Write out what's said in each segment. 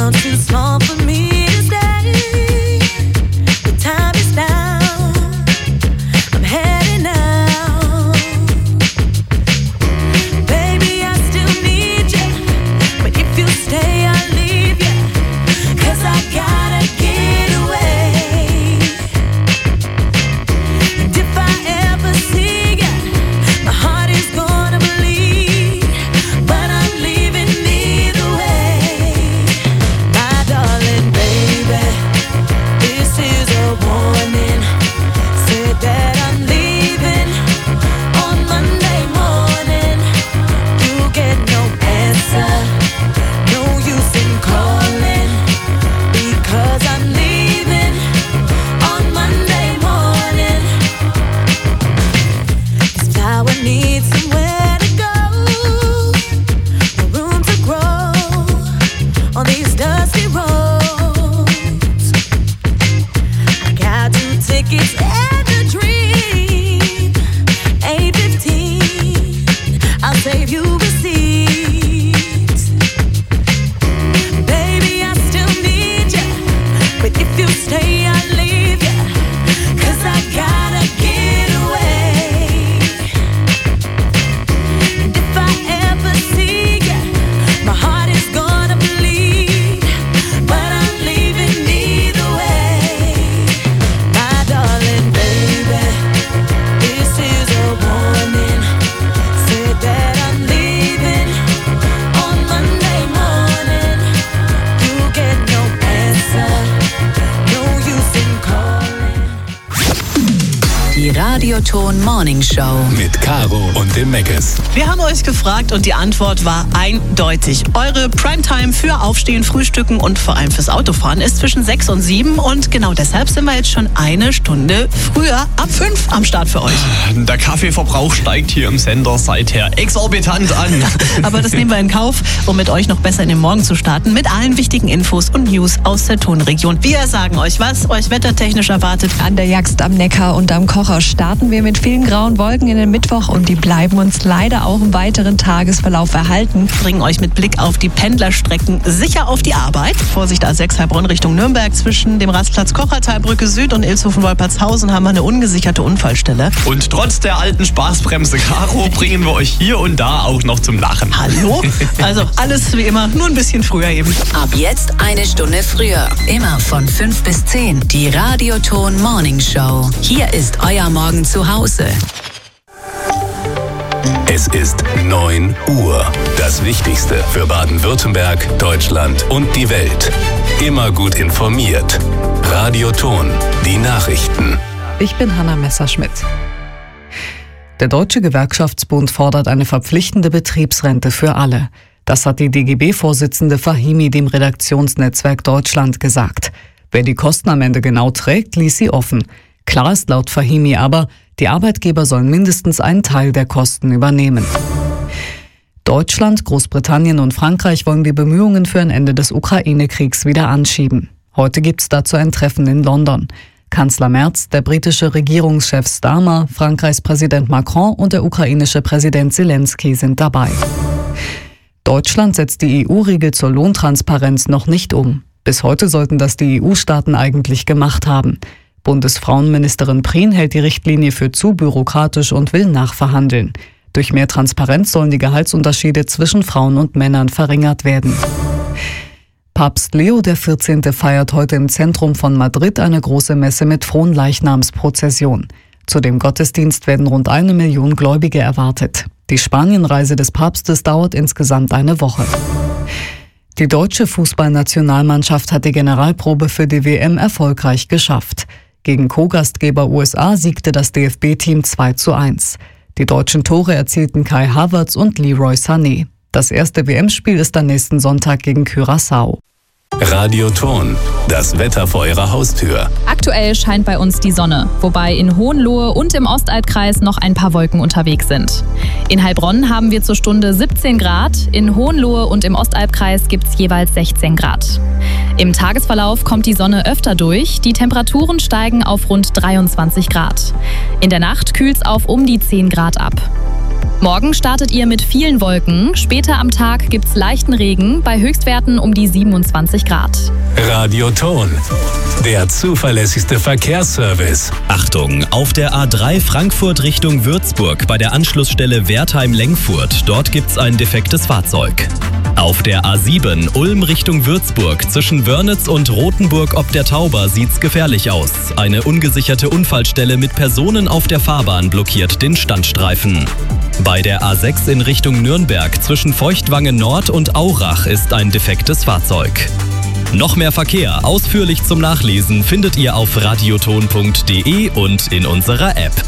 Radioton Morning Show mit Caro und dem Meckes. Wir haben euch gefragt und die Antwort war eindeutig. Eure Primetime für Aufstehen, Frühstücken und vor allem fürs Autofahren ist zwischen 6 und 7 und genau deshalb sind wir jetzt schon eine Stunde früher ab 5 am Start für euch. Der Kaffeeverbrauch steigt hier im Sender seither exorbitant an. Aber das nehmen wir in Kauf, um mit euch noch besser in den Morgen zu starten, mit allen wichtigen Infos und News aus der Tonregion. Wir sagen euch, was euch wettertechnisch erwartet. An der Jagst am Neckar und am Kocher starten wir mit vielen grauen Wolken in den Mittwoch und die bleiben uns leider auch im weiteren Tagesverlauf erhalten. Bringen euch mit Blick auf die Pendlerstrecken sicher auf die Arbeit. Vorsicht A6 Heilbronn Richtung Nürnberg. Zwischen dem Rastplatz Kochertalbrücke Süd und Ilshofen-Wolpertshausen haben wir eine ungesicherte Unfallstelle. Und trotz der alten Spaßbremse Caro bringen wir euch hier und da auch noch zum Lachen. Hallo? Also alles wie immer, nur ein bisschen früher eben. Ab jetzt eine Stunde früher. Immer von 5 bis 10. Die Radioton Morning Show. Hier ist euer Morgen zu Hause. Es ist 9 Uhr. Das Wichtigste für Baden-Württemberg, Deutschland und die Welt. Immer gut informiert. Radioton, die Nachrichten. Ich bin Hanna Messerschmidt. Der Deutsche Gewerkschaftsbund fordert eine verpflichtende Betriebsrente für alle. Das hat die DGB-Vorsitzende Fahimi dem Redaktionsnetzwerk Deutschland gesagt. Wer die Kosten am Ende genau trägt, ließ sie offen. Klar ist laut Fahimi aber, die Arbeitgeber sollen mindestens einen Teil der Kosten übernehmen. Deutschland, Großbritannien und Frankreich wollen die Bemühungen für ein Ende des Ukraine-Kriegs wieder anschieben. Heute gibt es dazu ein Treffen in London. Kanzler Merz, der britische Regierungschef Starmer, Frankreichs Präsident Macron und der ukrainische Präsident Zelensky sind dabei. Deutschland setzt die EU-Riegel zur Lohntransparenz noch nicht um. Bis heute sollten das die EU-Staaten eigentlich gemacht haben. Bundesfrauenministerin Prien hält die Richtlinie für zu bürokratisch und will nachverhandeln. Durch mehr Transparenz sollen die Gehaltsunterschiede zwischen Frauen und Männern verringert werden. Papst Leo XIV. Feiert heute im Zentrum von Madrid eine große Messe mit Fronleichnamsprozession. Zu dem Gottesdienst werden rund 1 Million Gläubige erwartet. Die Spanienreise des Papstes dauert insgesamt eine Woche. Die deutsche Fußballnationalmannschaft hat die Generalprobe für die WM erfolgreich geschafft. Gegen Co-Gastgeber USA siegte das DFB-Team 2:1. Die deutschen Tore erzielten Kai Havertz und Leroy Sané. Das erste WM-Spiel ist am nächsten Sonntag gegen Curaçao. Radioton, das Wetter vor Ihrer Haustür. Aktuell scheint bei uns die Sonne, wobei in Hohenlohe und im Ostalbkreis noch ein paar Wolken unterwegs sind. In Heilbronn haben wir zur Stunde 17 Grad, in Hohenlohe und im Ostalbkreis gibt es jeweils 16 Grad. Im Tagesverlauf kommt die Sonne öfter durch, die Temperaturen steigen auf rund 23 Grad. In der Nacht kühlt es auf um die 10 Grad ab. Morgen startet ihr mit vielen Wolken. Später am Tag gibt's leichten Regen bei Höchstwerten um die 27 Grad. Radioton, der zuverlässigste Verkehrsservice. Achtung, auf der A3 Frankfurt Richtung Würzburg bei der Anschlussstelle Wertheim-Lengfurt. Dort gibt's ein defektes Fahrzeug. Auf der A7 Ulm Richtung Würzburg zwischen Wörnitz und Rothenburg ob der Tauber sieht's gefährlich aus. Eine ungesicherte Unfallstelle mit Personen auf der Fahrbahn blockiert den Standstreifen. Bei der A6 in Richtung Nürnberg zwischen Feuchtwangen Nord und Aurach ist ein defektes Fahrzeug. Noch mehr Verkehr ausführlich zum Nachlesen findet ihr auf radioton.de und in unserer App.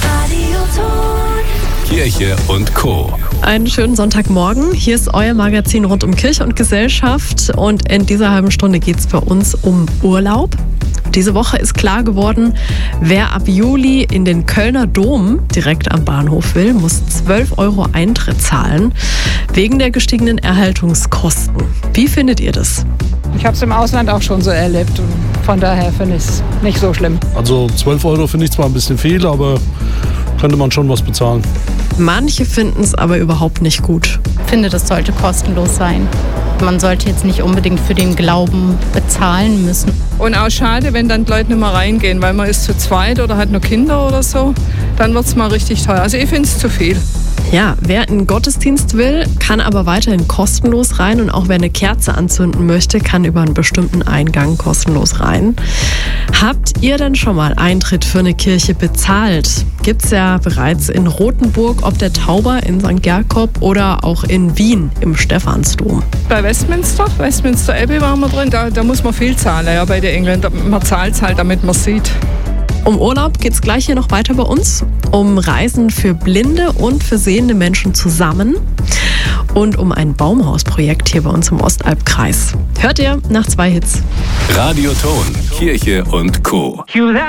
Kirche und Co. Einen schönen Sonntagmorgen. Hier ist euer Magazin rund um Kirche und Gesellschaft und in dieser halben Stunde geht es bei uns um Urlaub. Diese Woche ist klar geworden, wer ab Juli in den Kölner Dom direkt am Bahnhof will, muss 12 € Eintritt zahlen, wegen der gestiegenen Erhaltungskosten. Wie findet ihr das? Ich habe es im Ausland auch schon so erlebt und von daher finde ich es nicht so schlimm. Also 12 € finde ich zwar ein bisschen viel, aber könnte man schon was bezahlen. Manche finden es aber überhaupt nicht gut. Ich finde, das sollte kostenlos sein. Man sollte jetzt nicht unbedingt für den Glauben bezahlen müssen. Und auch schade, wenn dann die Leute nicht mehr reingehen, weil man ist zu zweit oder hat nur Kinder oder so. Dann wird es mal richtig teuer. Also ich finde es zu viel. Ja, wer in den Gottesdienst will, kann aber weiterhin kostenlos rein und auch wer eine Kerze anzünden möchte, kann über einen bestimmten Eingang kostenlos rein. Habt ihr denn schon mal Eintritt für eine Kirche bezahlt? Gibt's ja bereits in Rothenburg ob der Tauber in St. Jakob oder auch in Wien im Stephansdom. Bei Westminster Abbey waren wir drin, da muss man viel zahlen, ja, bei den Engländern. Man zahlt es halt, damit man sieht. Um Urlaub geht es gleich hier noch weiter bei uns, um Reisen für blinde und für sehende Menschen zusammen und um ein Baumhausprojekt hier bei uns im Ostalbkreis. Hört ihr nach 2 Hits. Radioton, Kirche und Co.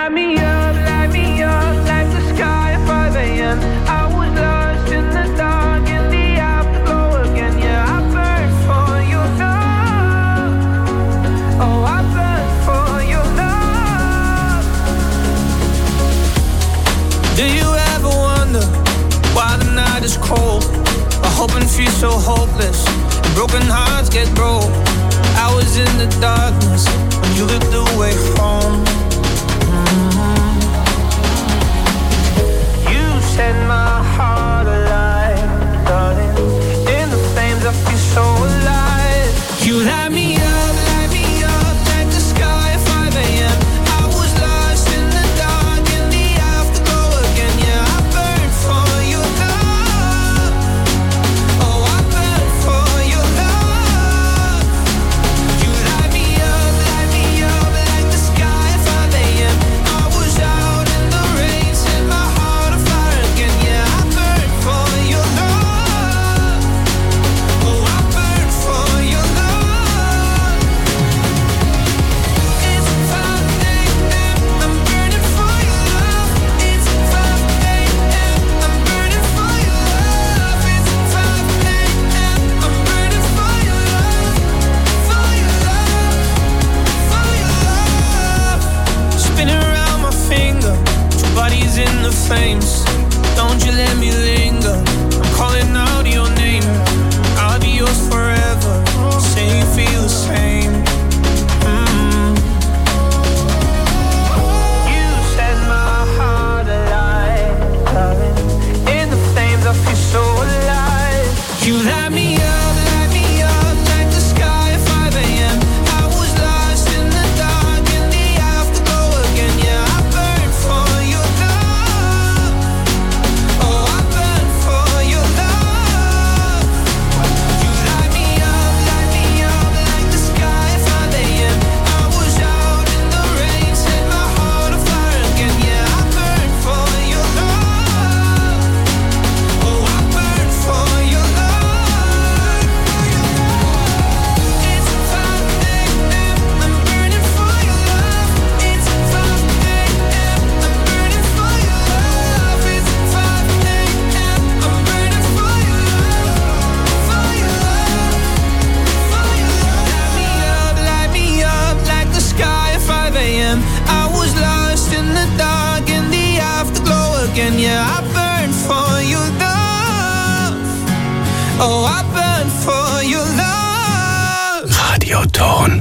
Do you ever wonder why the night is cold? Why hoping feels so hopeless and broken hearts get broke. I was in the darkness when you looked away home. Oh, I burn for your love. Radioton.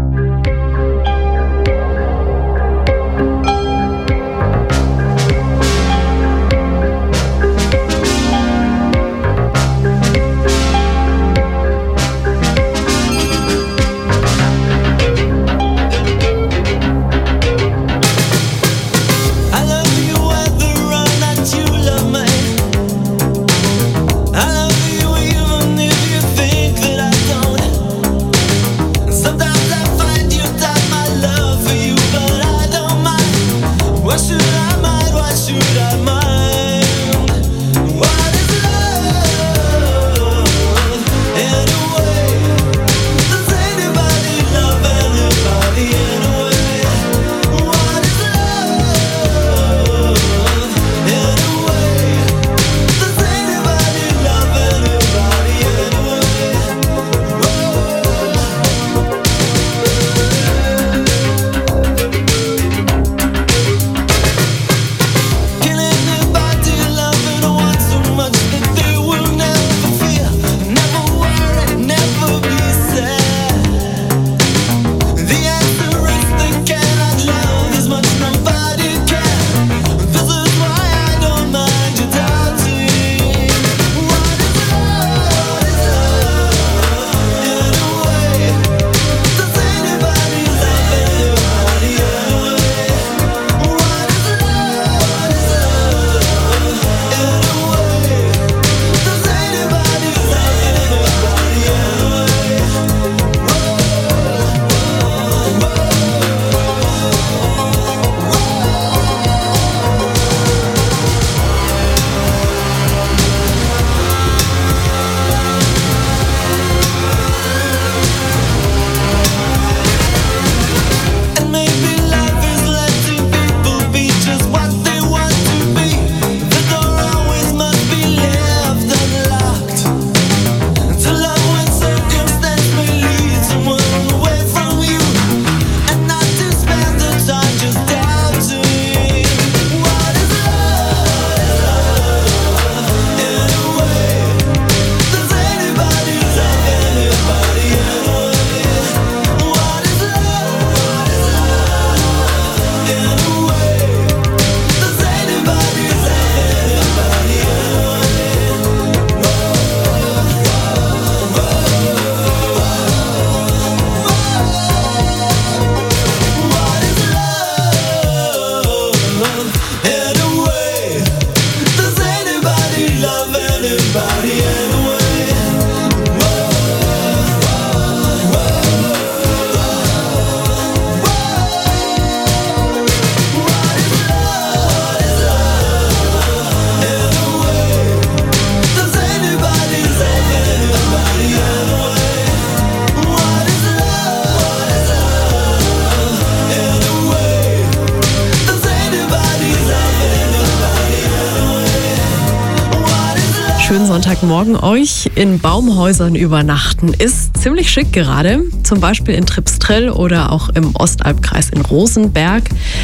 Schönen Sonntagmorgen euch. In Baumhäusern übernachten ist ziemlich schick gerade. Zum Beispiel in Tripstrell oder auch im Ostalbkreis in Rosenberg.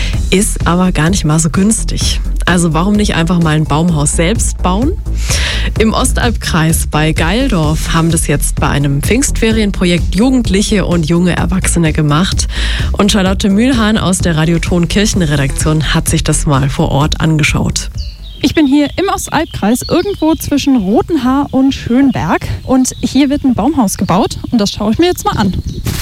Ist aber gar nicht mal so günstig. Also warum nicht einfach mal ein Baumhaus selbst bauen? Im Ostalbkreis bei Geildorf haben das jetzt bei einem Pfingstferienprojekt Jugendliche und junge Erwachsene gemacht. Und Charlotte Mühlhahn aus der Radioton Kirchenredaktion hat sich das mal vor Ort angeschaut. Ich bin hier im Ostalbkreis, irgendwo zwischen Rothenhaar und Schönberg. Und hier wird ein Baumhaus gebaut und das schaue ich mir jetzt mal an.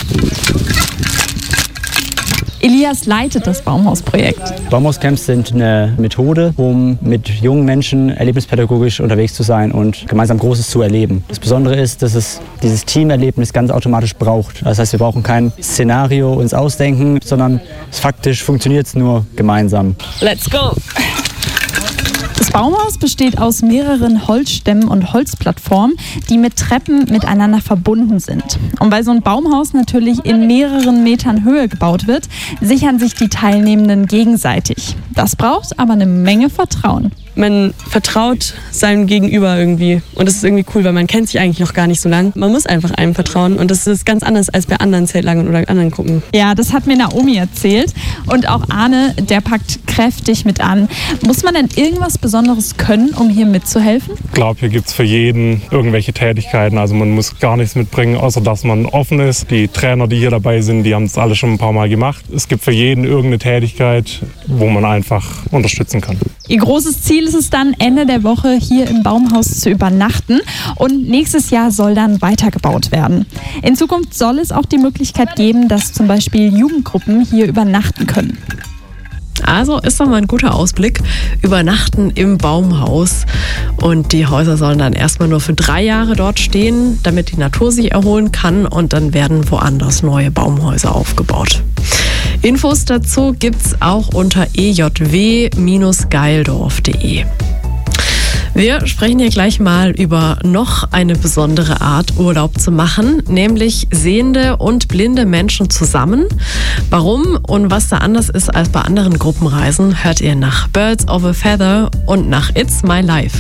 Elias leitet das Baumhausprojekt. Baumhauscamps sind eine Methode, um mit jungen Menschen erlebnispädagogisch unterwegs zu sein und gemeinsam Großes zu erleben. Das Besondere ist, dass es dieses Teamerlebnis ganz automatisch braucht. Das heißt, wir brauchen kein Szenario uns ausdenken, sondern faktisch funktioniert es nur gemeinsam. Let's go! Das Baumhaus besteht aus mehreren Holzstämmen und Holzplattformen, die mit Treppen miteinander verbunden sind. Und weil so ein Baumhaus natürlich in mehreren Metern Höhe gebaut wird, sichern sich die Teilnehmenden gegenseitig. Das braucht aber eine Menge Vertrauen. Man vertraut seinem Gegenüber irgendwie. Und das ist irgendwie cool, weil man kennt sich eigentlich noch gar nicht so lang. Man muss einfach einem vertrauen. Und das ist ganz anders als bei anderen Zeltlagern oder anderen Gruppen. Ja, das hat mir Naomi erzählt. Und auch Arne, der packt kräftig mit an. Muss man denn irgendwas Besonderes können, um hier mitzuhelfen? Ich glaube, hier gibt es für jeden irgendwelche Tätigkeiten. Also man muss gar nichts mitbringen, außer dass man offen ist. Die Trainer, die hier dabei sind, die haben es alle schon ein paar Mal gemacht. Es gibt für jeden irgendeine Tätigkeit, wo man einfach unterstützen kann. Ihr großes Ziel ist es dann, Ende der Woche hier im Baumhaus zu übernachten. Und nächstes Jahr soll dann weitergebaut werden. In Zukunft soll es auch die Möglichkeit geben, dass zum Beispiel Jugendgruppen hier übernachten können. Also ist doch mal ein guter Ausblick. Übernachten im Baumhaus. Und die Häuser sollen dann erstmal nur für 3 Jahre dort stehen, damit die Natur sich erholen kann. Und dann werden woanders neue Baumhäuser aufgebaut. Infos dazu gibt's auch unter ejw-geildorf.de. Wir sprechen hier gleich mal über noch eine besondere Art, Urlaub zu machen, nämlich sehende und blinde Menschen zusammen. Warum und was da anders ist als bei anderen Gruppenreisen, hört ihr nach Birds of a Feather und nach It's My Life.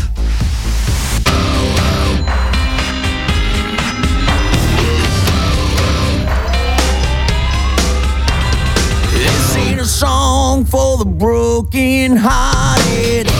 This ain't a song for the broken-hearted.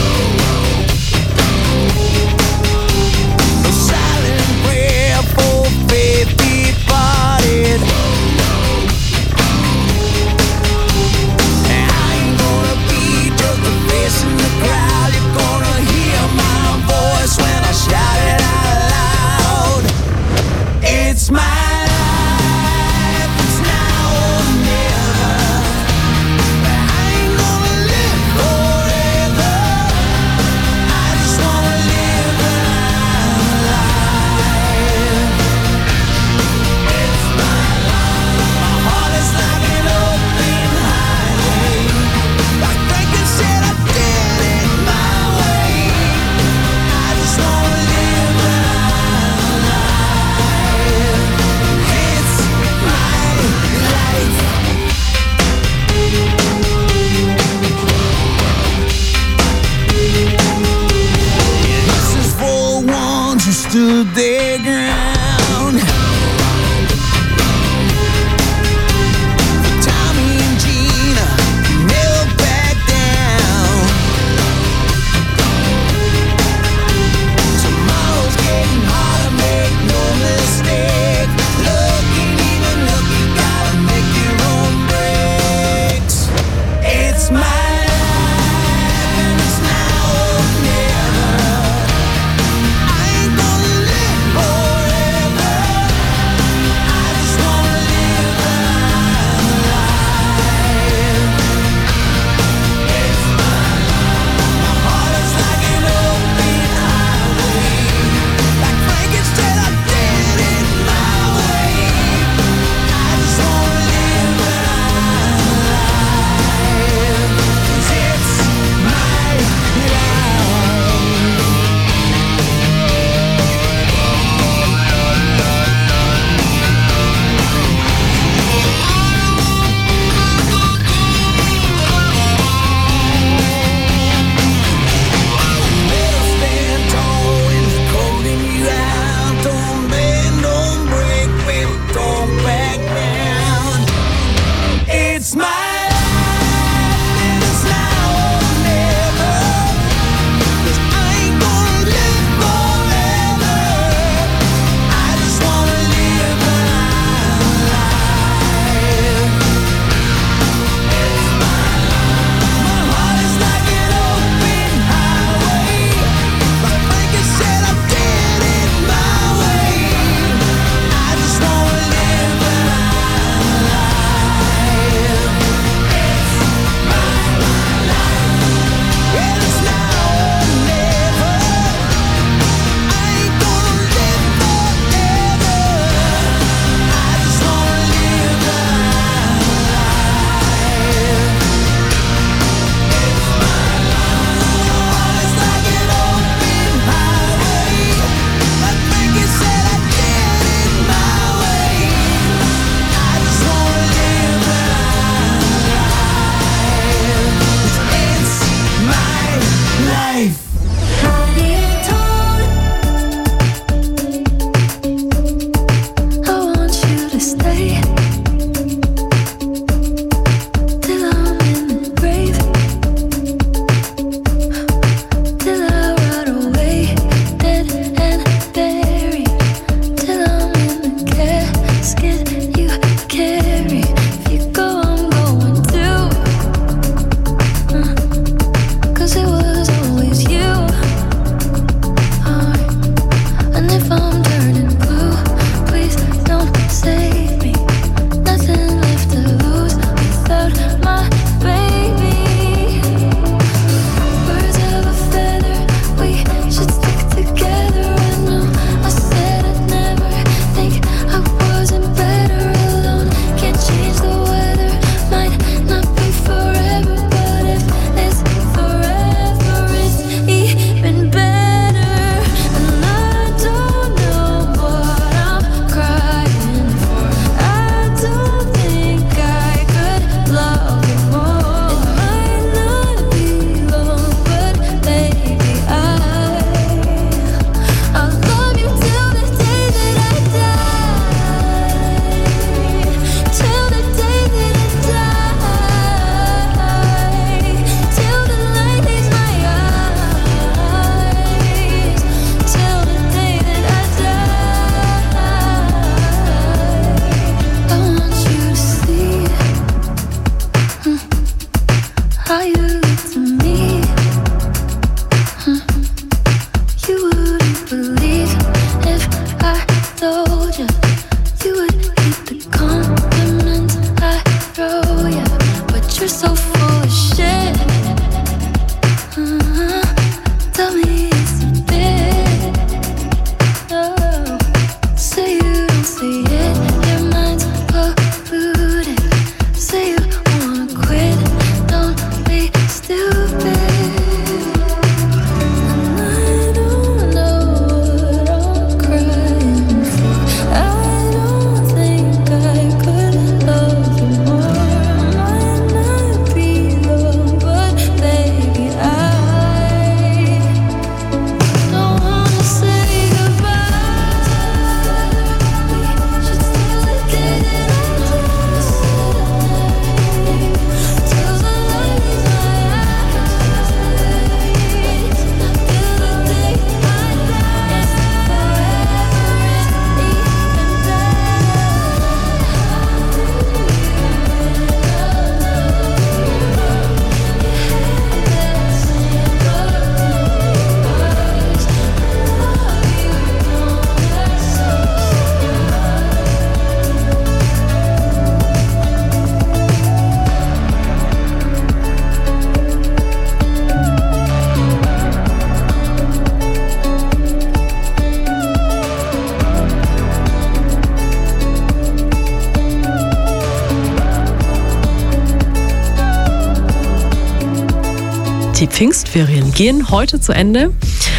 Die Pfingstferien gehen heute zu Ende.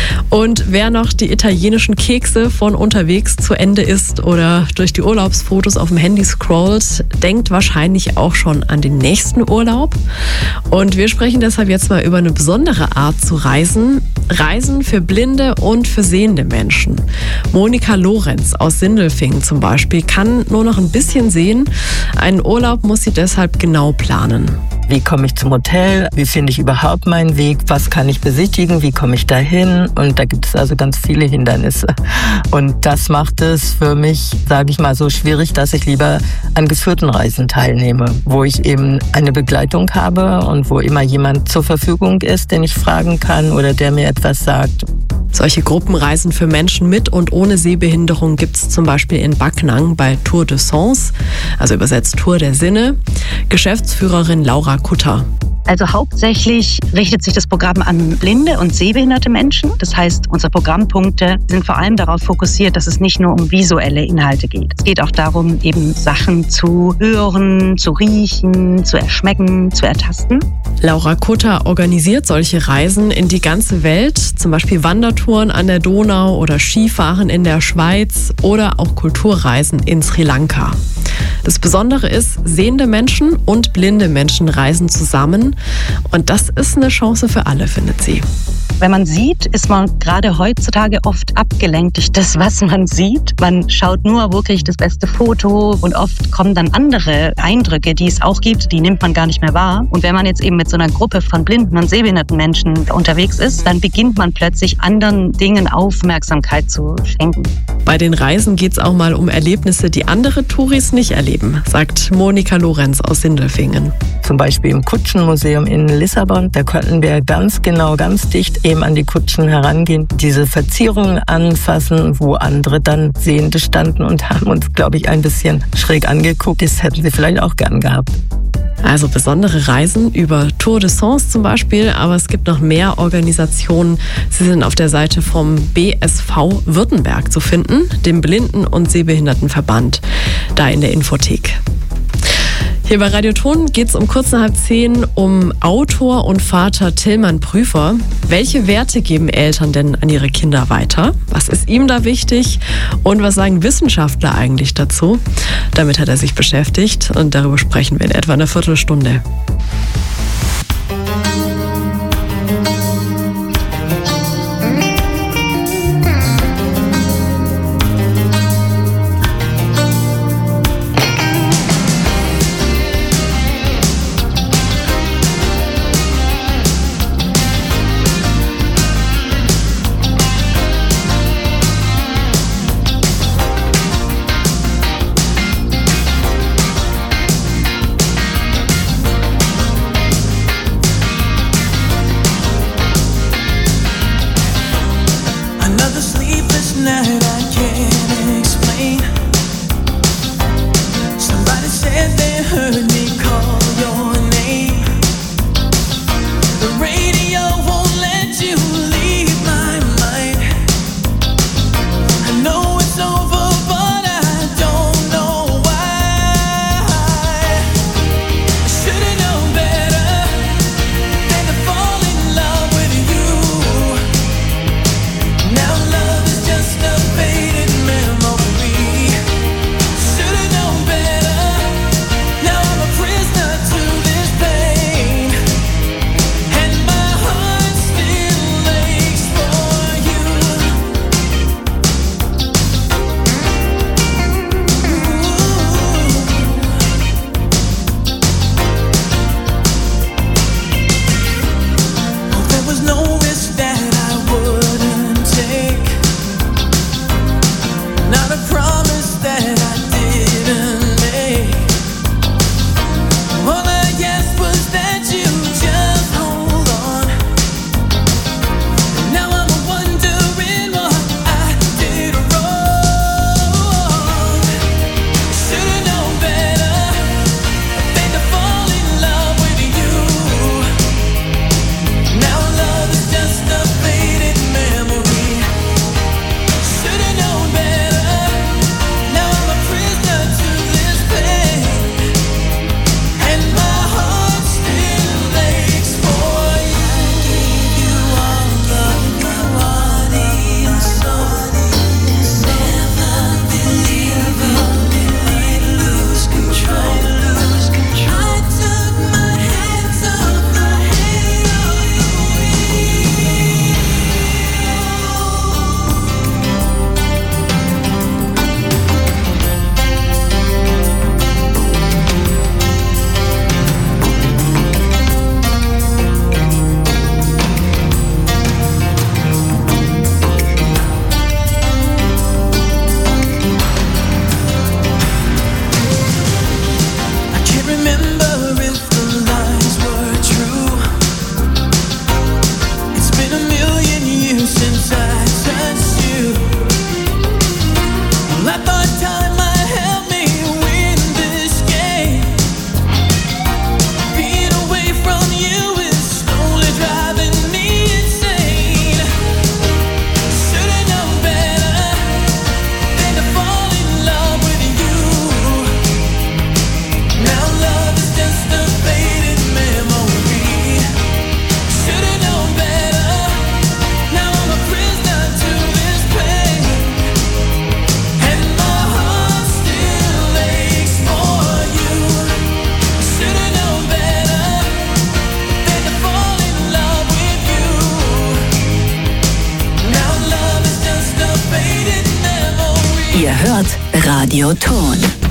Und wer noch die italienischen Kekse von unterwegs zu Ende isst oder durch die Urlaubsfotos auf dem Handy scrollt, denkt wahrscheinlich auch schon an den nächsten Urlaub. Und wir sprechen deshalb jetzt mal über eine besondere Art zu reisen. Reisen für blinde und für sehende Menschen. Monika Lorenz aus Sindelfingen zum Beispiel kann nur noch ein bisschen sehen. Einen Urlaub muss sie deshalb genau planen. Wie komme ich zum Hotel? Wie finde ich überhaupt meinen Weg? Was kann ich besichtigen? Wie komme ich dahin? Und da gibt es also ganz viele Hindernisse. Und das macht es für mich, sage ich mal, so schwierig, dass ich lieber an geführten Reisen teilnehme, wo ich eben eine Begleitung habe und wo immer jemand zur Verfügung ist, den ich fragen kann oder der mir etwas sagt. Solche Gruppenreisen für Menschen mit und ohne Sehbehinderung gibt es zum Beispiel in Backnang bei Tour de Sens, also übersetzt Tour der Sinne. Geschäftsführerin Laura Kutter. Also hauptsächlich richtet sich das Programm an blinde und sehbehinderte Menschen. Das heißt, unsere Programmpunkte sind vor allem darauf fokussiert, dass es nicht nur um visuelle Inhalte geht. Es geht auch darum, eben Sachen zu hören, zu riechen, zu erschmecken, zu ertasten. Laura Kutter organisiert solche Reisen in die ganze Welt, zum Beispiel Wandertouren an der Donau oder Skifahren in der Schweiz oder auch Kulturreisen in Sri Lanka. Das Besondere ist, sehende Menschen und blinde Menschen reisen zusammen und das ist eine Chance für alle, findet sie. Wenn man sieht, ist man gerade heutzutage oft abgelenkt durch das, was man sieht. Man schaut nur wirklich das beste Foto und oft kommen dann andere Eindrücke, die es auch gibt, die nimmt man gar nicht mehr wahr. Und wenn man jetzt eben mit so einer Gruppe von blinden und sehbehinderten Menschen unterwegs ist, dann beginnt man plötzlich anderen Dingen Aufmerksamkeit zu schenken. Bei den Reisen geht es auch mal um Erlebnisse, die andere Touris nicht erleben, sagt Monika Lorenz aus Sindelfingen. Zum Beispiel im Kutschenmuseum in Lissabon, da konnten wir ganz genau, ganz dicht eben an die Kutschen herangehen, diese Verzierungen anfassen, wo andere dann Sehende standen und haben uns, glaube ich, ein bisschen schräg angeguckt. Das hätten sie vielleicht auch gern gehabt. Also besondere Reisen über Tour de Sens zum Beispiel, aber es gibt noch mehr Organisationen. Sie sind auf der Seite vom BSV Württemberg zu finden, dem Blinden- und Sehbehindertenverband, da in der Infothek. Hier bei Radio Ton geht es um kurz nach 9:30 um Autor und Vater Tillmann Prüfer. Welche Werte geben Eltern denn an ihre Kinder weiter? Was ist ihm da wichtig? Und was sagen Wissenschaftler eigentlich dazu? Damit hat er sich beschäftigt und darüber sprechen wir in etwa einer Viertelstunde. remember if the lies were true. It's been a million years since I touched you. Well, I thought time might help me win this game. Being away from you is slowly driving me insane. Should've known better than to fall in love with you. Now love is just a faded memory. Should've known better. Now I'm a prisoner to this pain, and my heart still aches for you. Should've known better than to fall in love with you. Now love is just a faded memory. Ihr hört Radio Ton.